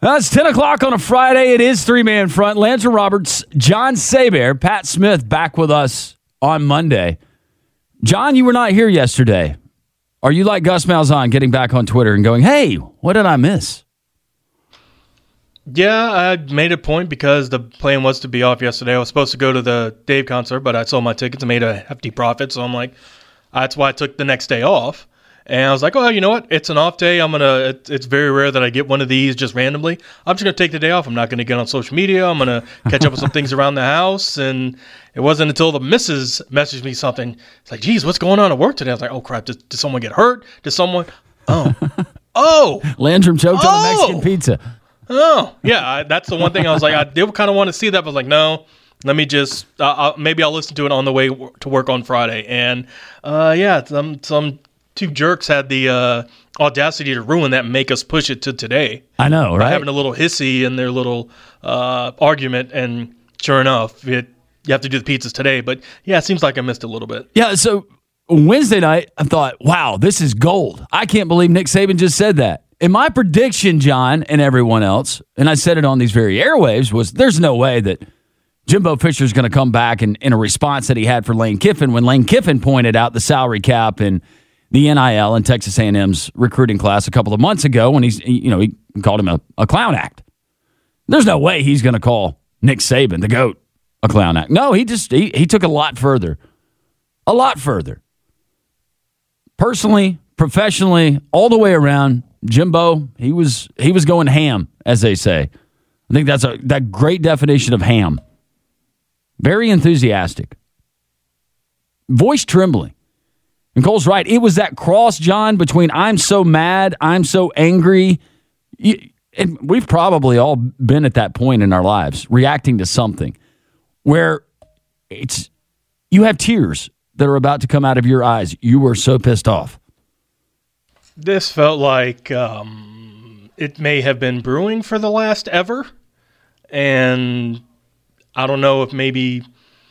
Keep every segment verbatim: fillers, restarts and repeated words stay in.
Well, it's ten o'clock on a Friday. It is three-man front. Landry Roberts, John Saber, Pat Smith back with us on Monday. John, you were not here yesterday. Are you like Gus Malzahn getting back on Twitter and going, hey, what did I miss? Yeah, I made a point because the plan was to be off yesterday. I was supposed to go to the Dave concert, but I sold my tickets and made a hefty profit. So I'm like, that's why I took the next day off. And I was like, oh, you know what? It's an off day. I'm going to, it, it's very rare that I get one of these just randomly. I'm just going to take the day off. I'm not going to get on social media. I'm going to catch up with some things around the house. And it wasn't until the missus messaged me something. It's like, geez, what's going on at work today? I was like, oh, crap. Did, did someone get hurt? Did someone? Oh. oh. Landrum choked oh. on a Mexican pizza. Oh. Yeah, I, that's the one thing I was like, I did kind of want to see that, but I was like, no. Let me just, uh, I'll, maybe I'll listen to it on the way w- to work on Friday. And, uh, yeah, some, some, two jerks had the uh, audacity to ruin that and make us push it to today. I know, right? By having a little hissy in their little uh, argument, and sure enough, it, you have to do the pizzas today. But, yeah, it seems like I missed a little bit. Yeah, so Wednesday night, I thought, wow, this is gold. I can't believe Nick Saban just said that. And my prediction, John, and everyone else, and I said it on these very airwaves, was there's no way that Jimbo Fisher's going to come back in, in a response that he had for Lane Kiffin when Lane Kiffin pointed out the salary cap and the N I L and Texas A and M's recruiting class a couple of months ago when he's, you know, he called him a, a clown act. There's no way he's going to call Nick Saban, the GOAT, a clown act. No, he just, he, he took a lot further. A lot further. Personally, professionally, all the way around, Jimbo, he was, he was going ham, as they say. I think that's a that great definition of ham. Very enthusiastic. Voice trembling. And Cole's right. It was that cross, John, between I'm so mad, I'm so angry. And we've probably all been at that point in our lives, reacting to something where it's you have tears that are about to come out of your eyes. You were so pissed off. This felt like um, it may have been brewing for the last ever. And I don't know if maybe...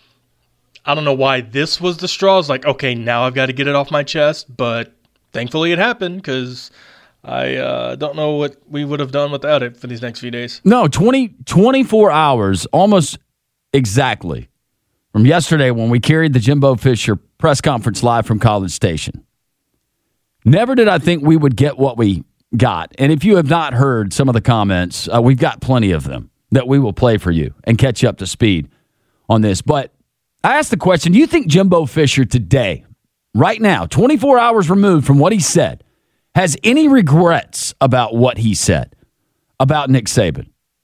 I don't know why this was the straw. It's like, okay, now I've got to get it off my chest. But thankfully it happened because I uh, don't know what we would have done without it for these next few days. No, twenty, twenty-four hours, almost exactly, from yesterday when we carried the Jimbo Fisher press conference live from College Station. Never did I think we would get what we got. And if you have not heard some of the comments, uh, we've got plenty of them that we will play for you and catch you up to speed on this. But I asked the question, do you think Jimbo Fisher today, right now, twenty-four hours removed from what he said, has any regrets about what he said about Nick Saban?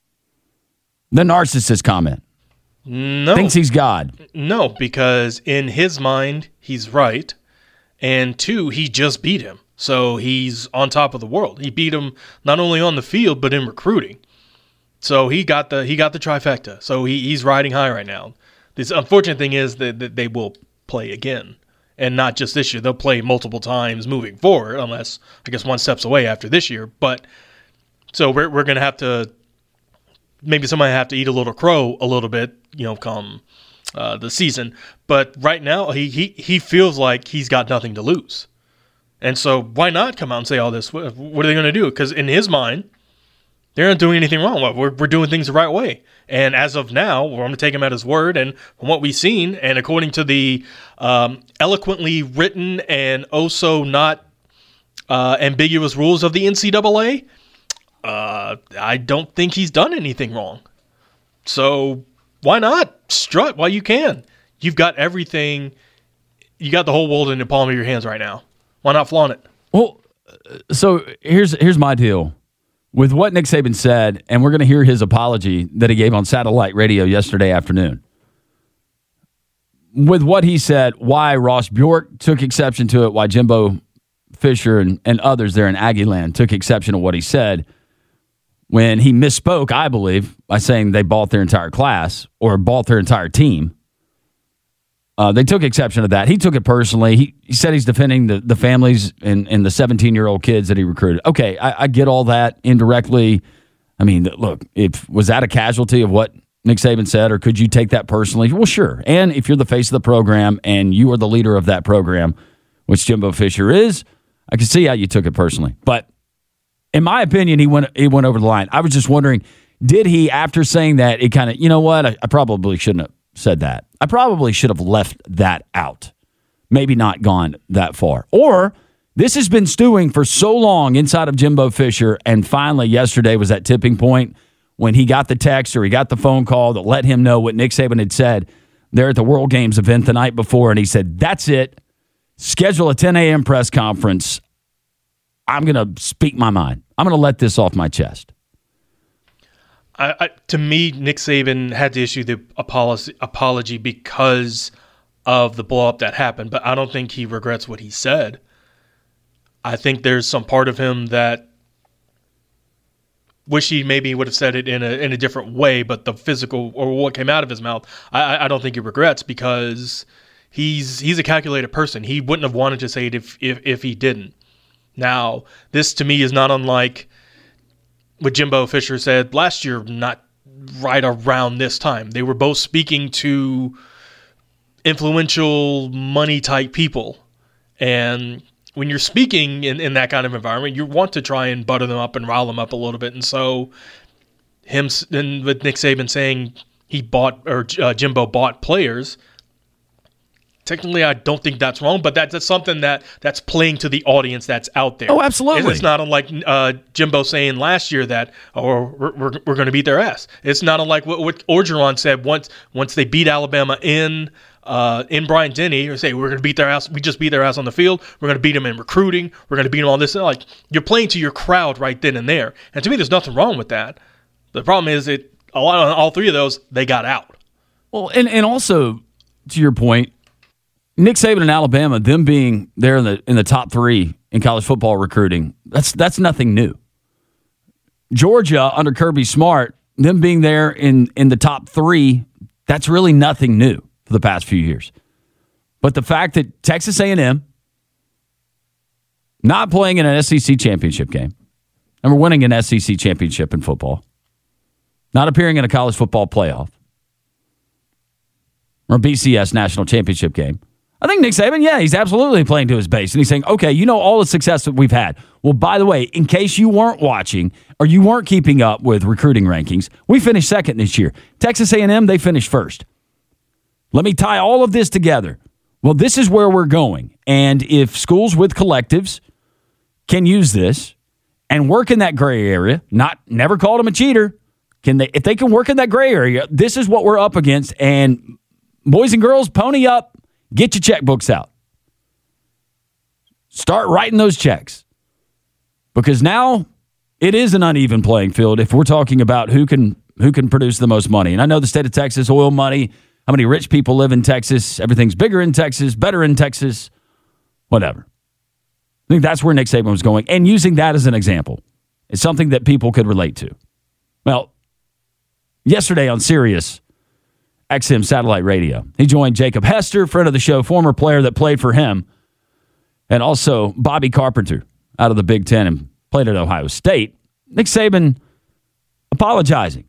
The narcissist comment. No. Thinks he's God. No, because in his mind, he's right. And two, he just beat him. So he's on top of the world. He beat him not only on the field, but in recruiting. So he got the he got the trifecta. So he, he's riding high right now. The unfortunate thing is that, that they will play again, and not just this year. They'll play multiple times moving forward, unless I guess one steps away after this year. But so we're we're gonna have to maybe somebody have to eat a little crow a little bit, you know, come uh, the season. But right now he he he feels like he's got nothing to lose, and so why not come out and say all this? What, what are they gonna do? Because in his mind, they're not doing anything wrong. We're we're doing things the right way. And as of now, we're going to take him at his word. And from what we've seen, and according to the um, eloquently written and oh so not uh, ambiguous rules of the N C double A, uh, I don't think he's done anything wrong. So why not strut while you can? You've got everything. You got the whole world in the palm of your hands right now. Why not flaunt it? Well, so here's here's my deal. With what Nick Saban said, and we're going to hear his apology that he gave on satellite radio yesterday afternoon. With what he said, why Ross Bjork took exception to it, why Jimbo Fisher and, and others there in Aggie Land took exception to what he said when he misspoke, I believe, by saying they bought their entire class or bought their entire team. Uh, they took exception to that. He took it personally. He, he said he's defending the, the families and, and the seventeen-year-old kids that he recruited. Okay, I, I get all that indirectly. I mean, look, if was that a casualty of what Nick Saban said, or could you take that personally? Well, sure. And if you're the face of the program and you are the leader of that program, which Jimbo Fisher is, I can see how you took it personally. But in my opinion, he went he went over the line. I was just wondering, did he, after saying that, it kind of, you know what, I, I probably shouldn't have said that. I probably should have left that out. Maybe not gone that far. Or this has been stewing for so long inside of Jimbo Fisher, and finally yesterday was that tipping point when he got the text or he got the phone call that let him know what Nick Saban had said there at the World Games event the night before, and he said, that's it. Schedule a ten a.m. press conference. I'm going to speak my mind. I'm going to let this off my chest. I, I, to me, Nick Saban had to issue the apology, apology because of the blow-up that happened, but I don't think he regrets what he said. I think there's some part of him that wish he maybe would have said it in a in a different way, but the physical or what came out of his mouth, I, I don't think he regrets because he's he's a calculated person. He wouldn't have wanted to say it if if, if he didn't. Now, this to me is not unlike what Jimbo Fisher said last year, not right around this time. They were both speaking to influential money-type people. And when you're speaking in, in that kind of environment, you want to try and butter them up and rile them up a little bit. And so him and with Nick Saban saying he bought, or uh, Jimbo bought players, technically, I don't think that's wrong, but that's, that's something that that's playing to the audience that's out there. Oh, absolutely. It's not unlike uh, Jimbo saying last year that, or we're, we're, we're going to beat their ass. It's not unlike what, what Orgeron said once once they beat Alabama in uh, in Bryant-Denny, or say we're going to beat their ass. We just beat their ass on the field. We're going to beat them in recruiting. We're going to beat them on this. Like, you're playing to your crowd right then and there. And to me, there's nothing wrong with that. The problem is that a lot of all three of those, they got out. Well, and, and also, to your point, Nick Saban in Alabama, them being there in the in the top three in college football recruiting, that's that's nothing new. Georgia under Kirby Smart, them being there in, in the top three, that's really nothing new for the past few years. But the fact that Texas A and M not playing in an S E C championship game, and we're winning an S E C championship in football, not appearing in a college football playoff or B C S national championship game, I think Nick Saban, yeah, he's absolutely playing to his base. And he's saying, okay, you know all the success that we've had. Well, by the way, in case you weren't watching or you weren't keeping up with recruiting rankings, we finished second this year. Texas A and M, they finished first. Let me tie all of this together. Well, this is where we're going. And if schools with collectives can use this and work in that gray area, not never called him a cheater, can they? If they can work in that gray area, this is what we're up against. And boys and girls, pony up. Get your checkbooks out. Start writing those checks. Because now it is an uneven playing field if we're talking about who can who can produce the most money. And I know the state of Texas, oil money, how many rich people live in Texas, everything's bigger in Texas, better in Texas, whatever. I think that's where Nick Saban was going. And using that as an example is something that people could relate to. Well, yesterday on Sirius X M Satellite Radio, he joined Jacob Hester, friend of the show, former player that played for him, and also Bobby Carpenter out of the Big Ten and played at Ohio State. Nick Saban apologizing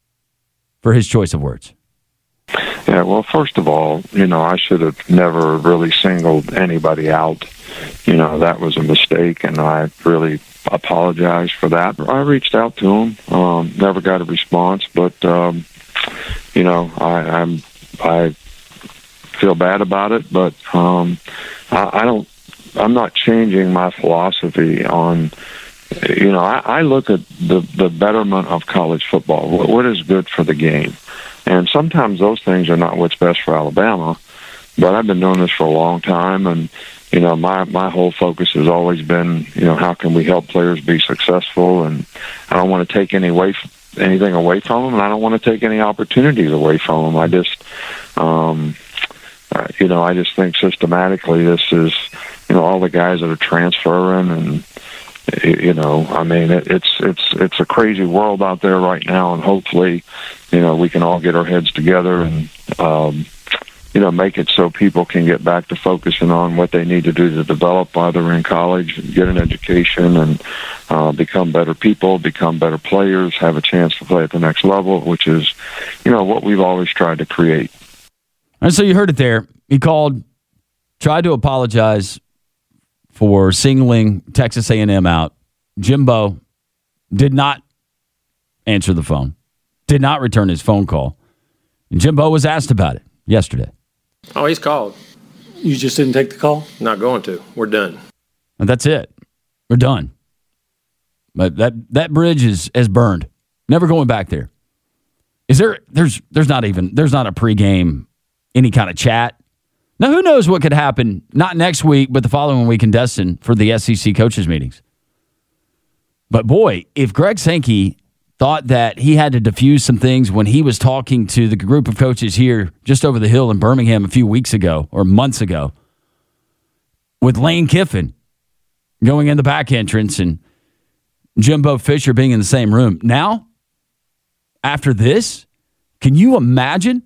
for his choice of words. Yeah, well, first of all, you know, I should have never really singled anybody out. You know, that was a mistake, and I really apologize for that. I reached out to him, um, never got a response, but, um, you know, I, I'm, I feel bad about it, but um, I, I don't, I'm not changing my philosophy on, you know, I, I look at the, the betterment of college football, what, what is good for the game. And sometimes those things are not what's best for Alabama, but I've been doing this for a long time, and, you know, my, my whole focus has always been, you know, how can we help players be successful, and I don't want to take any way, anything away from them, and I don't want to take any opportunities away from them. I just, um, uh, you know, I just think systematically this is, you know, all the guys that are transferring, and, you know, I mean, it, it's it's it's a crazy world out there right now, and hopefully, you know, we can all get our heads together and, um, you know, make it so people can get back to focusing on what they need to do to develop while they're in college, and get an education, and uh, become better people, become better players, have a chance to play at the next level, which is, you know, what we've always tried to create. And so you heard it there. He called, tried to apologize for singling Texas A and M out. Jimbo did not answer the phone, did not return his phone call. And Jimbo was asked about it yesterday. Oh, he's called. You just didn't take the call? Not going to. We're done. And that's it. We're done. But that, that bridge is, is burned. Never going back there. Is there, there's, there's not even, there's not a pregame, any kind of chat. Now, who knows what could happen, not next week, but the following week in Destin for the S E C coaches meetings. But boy, if Greg Sankey thought that he had to diffuse some things when he was talking to the group of coaches here just over the hill in Birmingham a few weeks ago or months ago with Lane Kiffin going in the back entrance and Jimbo Fisher being in the same room. Now, after this, can you imagine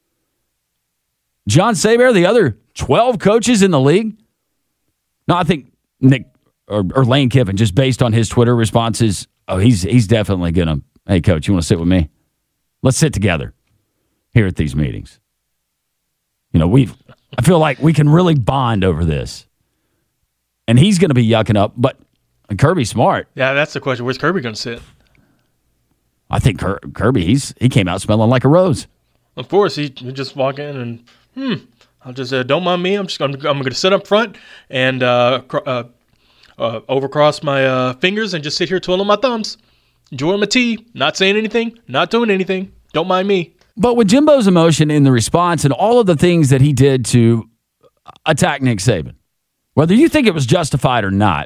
John Saber, the other twelve coaches in the league? No, I think Nick or, or Lane Kiffin, just based on his Twitter responses, oh, he's he's definitely going to, hey, coach, you want to sit with me? Let's sit together here at these meetings. You know, we've, I feel like we can really bond over this. And he's going to be yucking up, but Kirby Smart. Yeah, that's the question. Where's Kirby going to sit? I think Kir- Kirby, he's he came out smelling like a rose. Of course, he, he just walk in and, hmm, I'll just, uh, don't mind me. I'm just gonna, I'm going to sit up front and uh, cr- uh, uh, overcross my uh, fingers and just sit here twiddling my thumbs, enjoying my tea, not saying anything, not doing anything. Don't mind me. But with Jimbo's emotion in the response and all of the things that he did to attack Nick Saban, whether you think it was justified or not,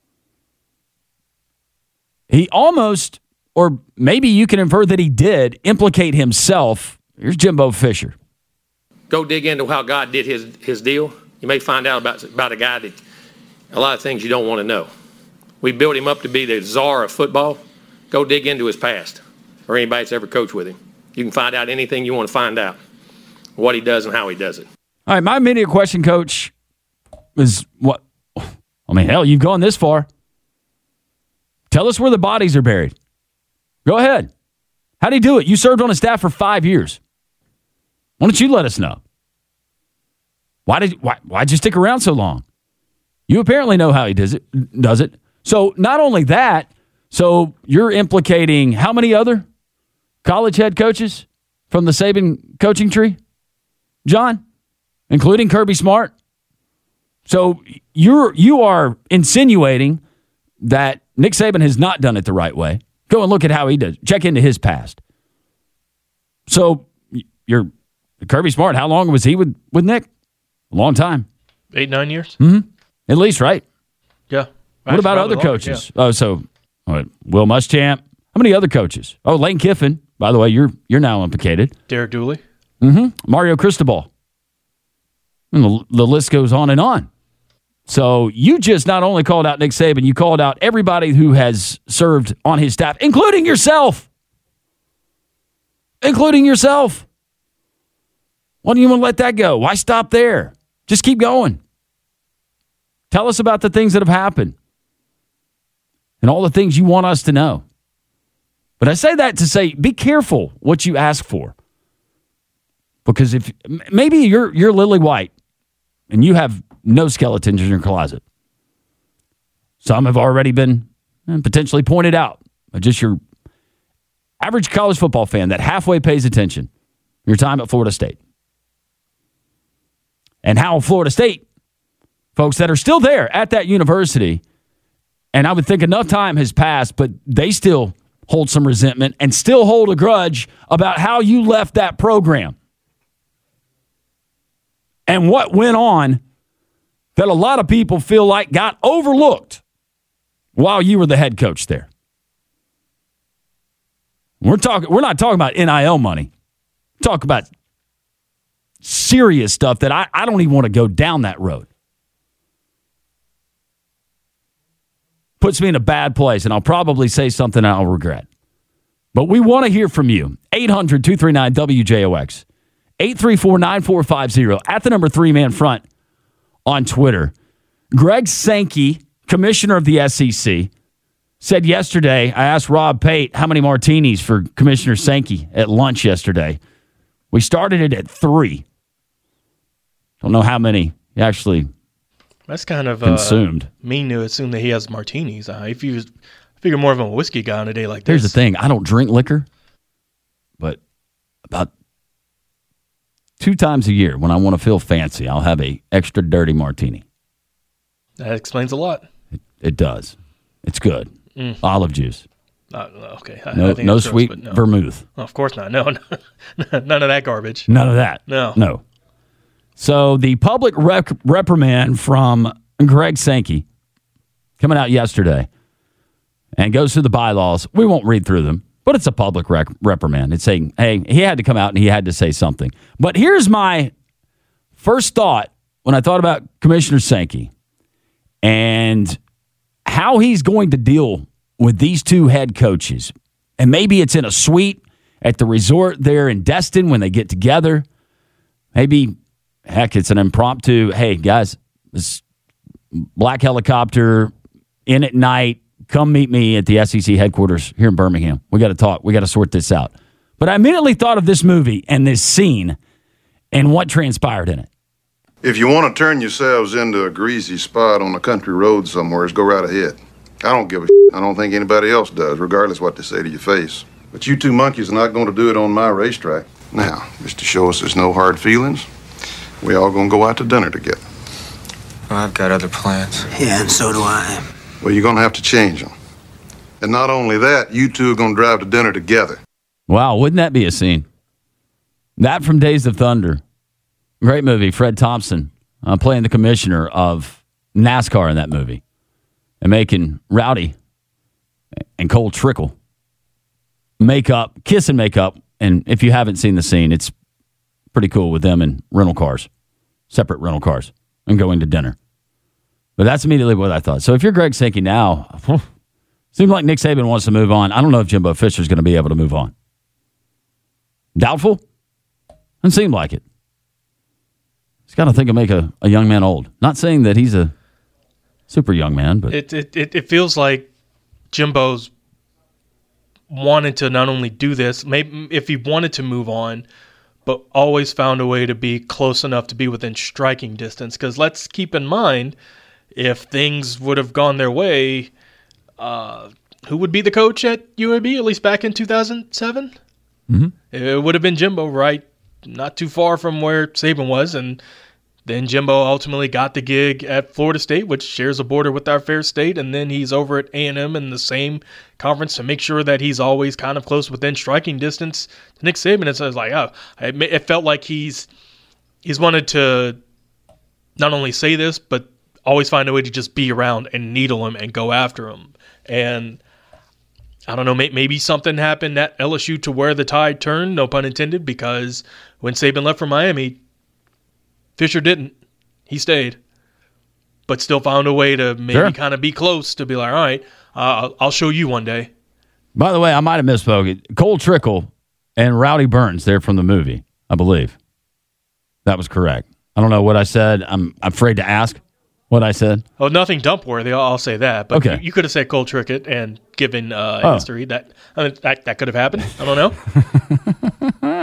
he almost, or maybe you can infer that he did, implicate himself. Here's Jimbo Fisher. Go dig into how God did his, his deal. You may find out about, about a guy that a lot of things you don't want to know. We built him up to be the czar of football. Go dig into his past, or anybody that's ever coached with him. You can find out anything you want to find out, what he does and how he does it. All right, my immediate question, Coach, is what? I mean, hell, you've gone this far. Tell us where the bodies are buried. Go ahead. How'd he do it? You served on his staff for five years. Why don't you let us know? Why did why why'd you stick around so long? You apparently know how he does it. Does it? So not only that, so you're implicating how many other college head coaches from the Saban coaching tree, John, including Kirby Smart. So you're you are insinuating that Nick Saban has not done it the right way. Go and look at how he does. Check into his past. So you're Kirby Smart. How long was he with, with Nick? A long time. Eight, nine years? Mm-hmm. At least, right? Yeah. What about other longer, coaches? Yeah. Oh, so what, Will Muschamp. How many other coaches? Oh, Lane Kiffin. By the way, you're you're now implicated. Derek Dooley. Mm-hmm. Mario Cristobal. And the, the list goes on and on. So you just not only called out Nick Saban, you called out everybody who has served on his staff, including yourself. Including yourself. Why do you want to let that go? Why stop there? Just keep going. Tell us about the things that have happened and all the things you want us to know. But I say that to say, be careful what you ask for. Because if maybe you're you're Lily White and you have no skeletons in your closet. Some have already been potentially pointed out. Just your average college football fan that halfway pays attention. Your time at Florida State. And how Florida State, folks that are still there at that university, and I would think enough time has passed, but they still hold some resentment and still hold a grudge about how you left that program. And what went on that a lot of people feel like got overlooked while you were the head coach there. We're talking. We're not talking about N I L money. Talk about serious stuff that I, I don't even want to go down that road. Puts me in a bad place, and I'll probably say something I'll regret. But we want to hear from you. eight hundred, two three nine, W J O X. eight three four, nine four five zero. At the number three man front on Twitter. Greg Sankey, commissioner of the S E C, said yesterday, I asked Rob Pate how many martinis for Commissioner Sankey at lunch yesterday. We started it at three. Don't know how many he actually That's kind of consumed. Uh, mean to assume that he has martinis. Uh, if he was figure more of a whiskey guy on a day like this. Here's the thing. I don't drink liquor, but about two times a year when I want to feel fancy, I'll have a extra dirty martini. That explains a lot. It, it does. It's good. Mm. Olive juice. Uh, okay. I, no I think no gross, sweet no. vermouth. Oh, of course not. No, no, none of that garbage. None of that. No. No. So the public rep- reprimand from Greg Sankey coming out yesterday and goes through the bylaws. We won't read through them, but it's a public rec- reprimand. It's saying, hey, he had to come out and he had to say something. But here's my first thought when I thought about Commissioner Sankey and how he's going to deal with these two head coaches. And maybe it's in a suite at the resort there in Destin when they get together. Maybe, heck, it's an impromptu, hey, guys, this black helicopter in at night. Come meet me at the S E C headquarters here in Birmingham. We got to talk. We got to sort this out. But I immediately thought of this movie and this scene and what transpired in it. If you want to turn yourselves into a greasy spot on a country road somewhere, go right ahead. I don't give a shit. I don't think anybody else does, regardless what they say to your face. But you two monkeys are not going to do it on my racetrack. Now, just to show us there's no hard feelings, we all going to go out to dinner together. Well, I've got other plans. Yeah, and so do I. Well, you're going to have to change them. And not only that, you two are going to drive to dinner together. Wow, wouldn't that be a scene? That from Days of Thunder. Great movie. Fred Thompson uh, playing the commissioner of NASCAR in that movie. And making Rowdy and Cole Trickle make up, kiss and make up. And if you haven't seen the scene, it's pretty cool with them in rental cars, separate rental cars, and going to dinner. But that's immediately what I thought. So if you're Greg Sankey now, seems like Nick Saban wants to move on. I don't know if Jimbo Fisher's going to be able to move on. Doubtful? Doesn't seem like it. He's got to think of make a, a young man old. Not saying that he's a super young man, but it it it, it feels like Jimbo's wanted to not only do this, maybe if he wanted to move on, but always found a way to be close enough to be within striking distance. Because let's keep in mind, if things would have gone their way, uh, who would be the coach at U A B, at least back in two thousand seven? Mm-hmm. It would have been Jimbo, right? Not too far from where Saban was, and then Jimbo ultimately got the gig at Florida State, which shares a border with our fair state, and then he's over at A and M in the same conference to make sure that he's always kind of close within striking distance to Nick Saban. And so it's like, oh, it felt like he's he's wanted to not only say this, but always find a way to just be around and needle him and go after him. And I don't know, maybe something happened at L S U to where the tide turned, no pun intended, because when Saban left for Miami, Fisher didn't. He stayed, but still found a way to maybe Sure. kind of be close to be like, all right, uh, I'll show you one day. by the way, I might have misspoken. Cole Trickle and Rowdy Burns, they're from the movie, I believe. That was correct. I don't know what I said. I'm afraid to ask what I said. Oh, nothing dump worthy. I'll, I'll say that. But Okay. you, you could have said Cole Trickett and given uh, Oh. history that, I mean, that that could have happened. I don't know.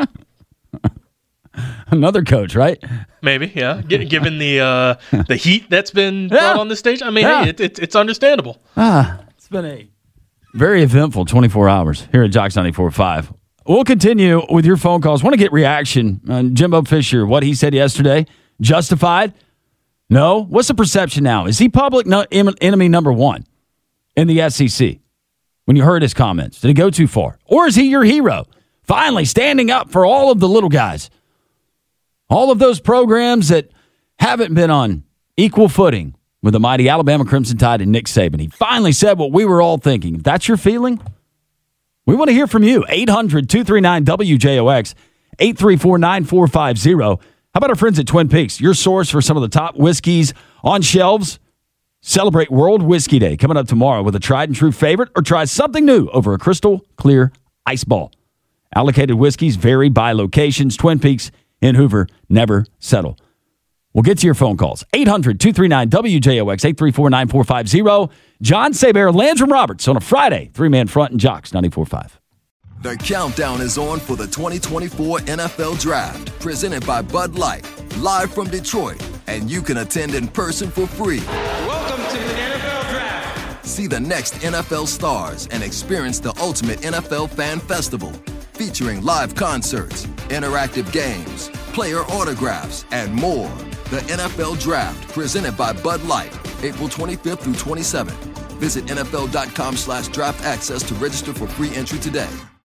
Another coach, right? Maybe, yeah. G- given the uh, the heat that's been Yeah. brought on the stage, I mean, Yeah. hey, it, it, it's understandable. Ah, it's been a very eventful twenty-four hours here at Jocks ninety-four point five. We'll continue with your phone calls. Want to get reaction on Jimbo Fisher, what he said yesterday. Justified? No? What's the perception now? Is he public no, em- enemy number one in the S E C? When you heard his comments, did he go too far? Or is he your hero? Finally standing up for all of the little guys. All of those programs that haven't been on equal footing with the mighty Alabama Crimson Tide and Nick Saban. He finally said what we were all thinking. If that's your feeling, we want to hear from you. eight hundred, two three nine, W J O X, eight three four, nine four five zero. How about our friends at Twin Peaks, your source for some of the top whiskeys on shelves? Celebrate World Whiskey Day coming up tomorrow with a tried and true favorite, or try something new over a crystal clear ice ball. Allocated whiskeys vary by locations. Twin Peaks in Hoover, never settle. We'll get to your phone calls. eight hundred, two three nine, W J O X, eight three four, nine four five zero. John Saber, Landrum Roberts on a Friday. Three-man front and Jocks ninety-four point five. The countdown is on for the twenty twenty-four N F L Draft, presented by Bud Light, live from Detroit, and you can attend in person for free. Welcome to the N F L Draft. See the next N F L stars and experience the ultimate N F L fan festival, featuring live concerts, interactive games, player autographs, and more. The N F L Draft, presented by Bud Light, April twenty-fifth through twenty-seventh. Visit N F L dot com slash draft access to register for free entry today.